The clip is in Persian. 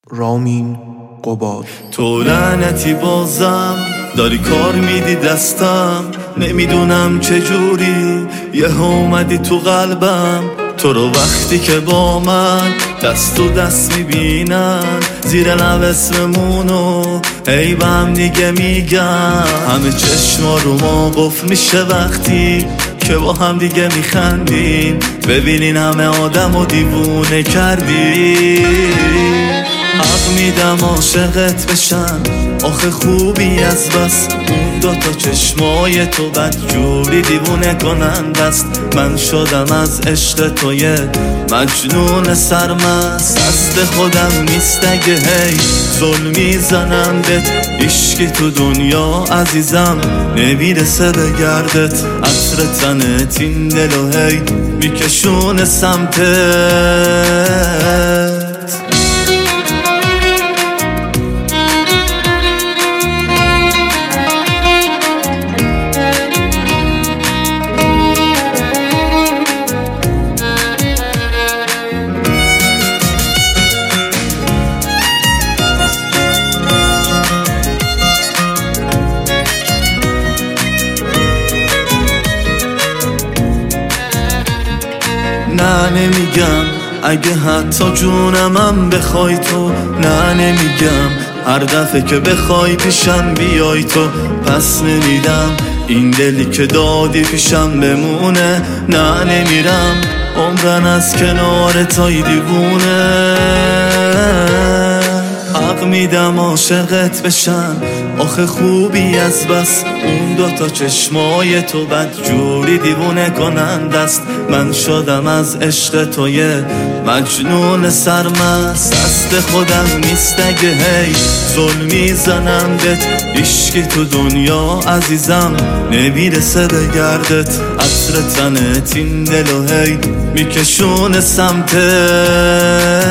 رامین قباد. تو لعنتی بازم داری کار میدی دستم، نمیدونم چجوری یه اومدی تو قلبم. تو رو وقتی که با من دست تو دست میبینن، زیر لب اسممونو ای به هم دیگه میگن. همه چشما رو ما قفل میشه وقتی که با هم دیگه میخندیم. ببینین همه آدم و دیوونه کردی. حق میدم عاشقت بشن، آخه خوبی از بس اون دوتا چشمای تو بدجوری دیوونه کنند است. من شدم از عشق تو یه مجنون سرمست، دست خودم نیست اگه هی ظلم میزنم بهت. عشقی تو دنیا عزیزم نمیرسه به گردت، عطر تنت این دلو هی میکشونه سمتت. نه نمیگم اگه حتی جونمم بخوای تو، نه نمیگم هر دفعه که بخوای پیشم بیای تو. پس نمیدم این دلی که دادی پیشم بمونه، نه نمیرم عمرن از کنار تای دیوونه. حق میدم عاشقت بشن، آخه خوبی از بس اون دوتا چشمای تو بدجوری دیوونه کنند است. من شدم از عشق تو یه مجنون سرمست، دست خودم نیست اگه هی ظلم میزنم بهت. عشقی تو دنیا عزیزم نمیرسه به گردت، عطر تنت این دلو هی میکشونه سمتت.